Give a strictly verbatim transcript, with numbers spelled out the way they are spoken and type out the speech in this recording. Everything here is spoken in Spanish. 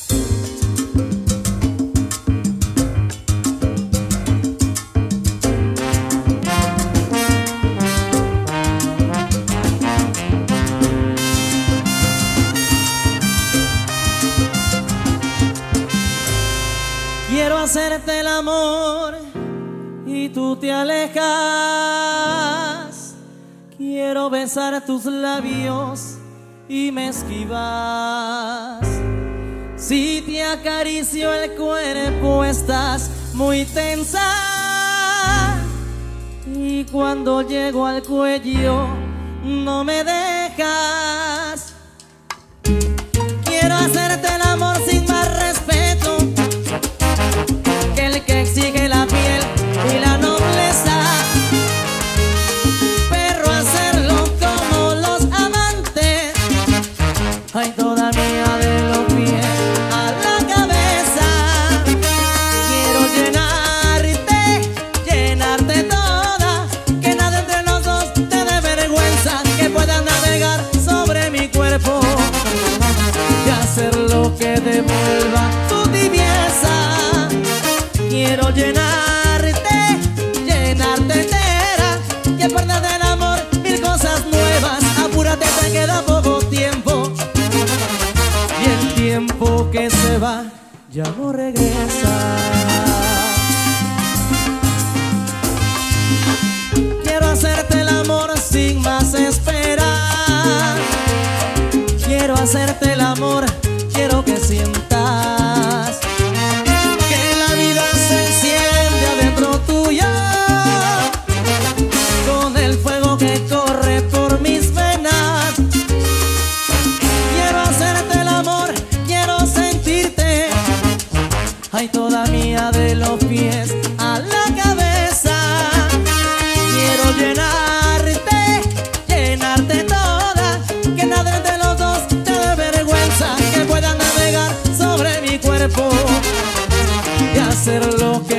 Quiero hacerte el amor y tú te alejas. Quiero besar tus labios y me esquivas. Si te acaricio el cuerpo estás muy tensa, y cuando llego al cuello no me dejas. Quiero hacerte el amor sin más respeto que el que exige la piel y la nobleza, pero hacerlo como los amantes. Ay, toda mía de los pies a la cabeza. Quiero llenarte, llenarte toda, que nada entre los dos te dé vergüenza, que puedas navegar sobre mi cuerpo y hacer lo que devuelva tu tibieza. Quiero llenarte, llenarte entera, que perder del amor mil cosas nuevas. Apúrate, te queda poco tiempo, y el tiempo que se va ya no regresa. Quiero hacerte el amor sin más esperar. Quiero hacerte el amor, quiero que sientas que la vida se enciende adentro tuyo, con el fuego que corre por mis venas. Quiero hacerte el amor, quiero sentirte, ay, toda mía de los pies a la cabeza. Quiero llenarte, llenarte toda, que nada entre los dos te dé vergüenza, que puedas navegar sobre mi cuerpo y hacer lo que